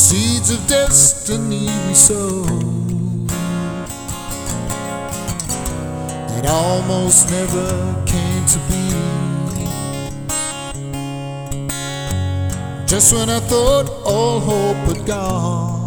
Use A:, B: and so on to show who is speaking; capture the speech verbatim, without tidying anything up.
A: seeds of destiny we sow that almost never came to be. Just when I thought all hope had gone,